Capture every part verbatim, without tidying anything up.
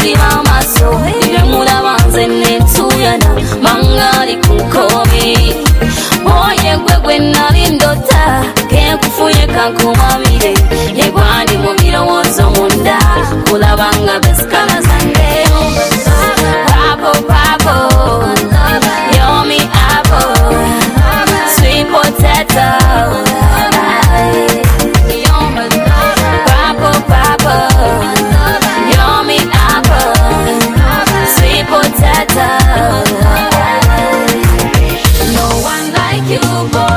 ziba amaso niwe murabanze netuyana mangali kunkomi oye gwegwe nali ndota kenkufuye kankumamire yegwandi mu birowoozo munda kulabanga besikala zange Papo, papo, you're me apple, sweet potato. You're my papo, papo, you're me apple, sweet potato. No one like you,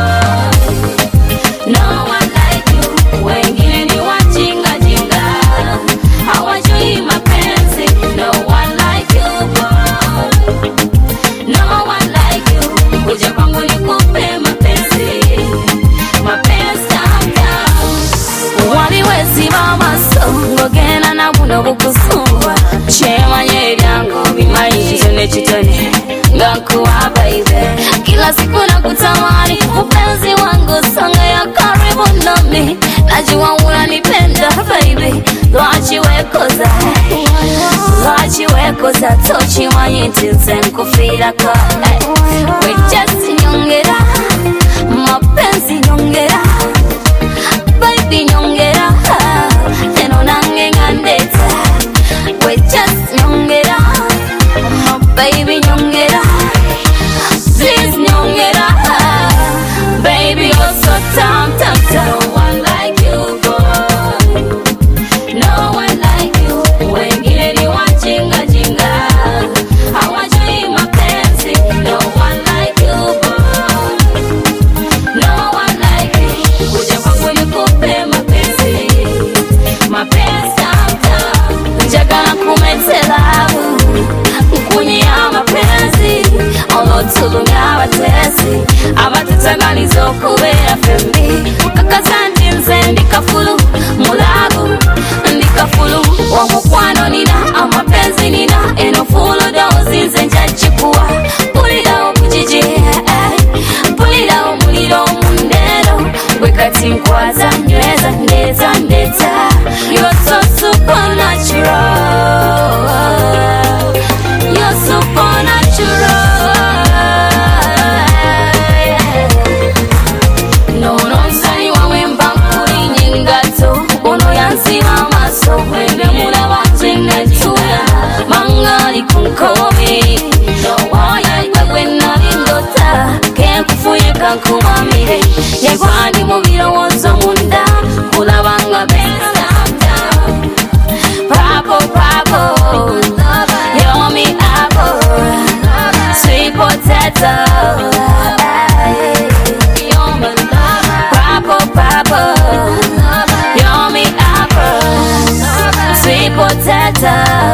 boy. No one like you. Wengine ni wajinga jinga, hawajui mapenzi. No one like you, boy. No one like you. Kuja kwangu nikupe mapenzi, mapenzi tamu. Waliwezi mamaso ngogena na buno bukusumba chemanye byango bimayizo nechitone ngakuwa baby kila siku nakutamani upenzi wangu songa ya karibu nami najua unanipenda baby lwachiwekoza lwachiwekoza tochimanye ntinze nkufirako we just nyongera mapenzi nyongera baby nyongera teno nange ngandeta we just nyongera my baby nyongera please nyongera baby you're so tam tam tam. No one like you boy, no one like you. Wengine ni wajinga jinga hawajui mapenzi. No one like you boy, no one like you. Kuja kwangu nikupe mapenzi, mapenzi tam tam. Njagala kumetela nkunyia mapenzi olotulunga abatesi abatutaganiza okubeera fembi kakazandi nze ndikafulu mulago ndikafulu omukwano nina amapenzi nina eno fulu doozi nze njagikuwa pulirawo kujiji pulirawo muliro mundero gwe kati nkwaza nyweza ndeza ndeta you're so supernatural. You're supernatural. No, no, nsani wawemba mkuri nyingato ono yansima maso wende mula wanjinga tuya mangali kunkomi oya igwegwe nalindota kenkufuye kankumamire yegwandi mu birowoozo munda kulabanga besa papo papo you're me apple, sweet potato. You're my papo papo, you're me apple, sweet potato.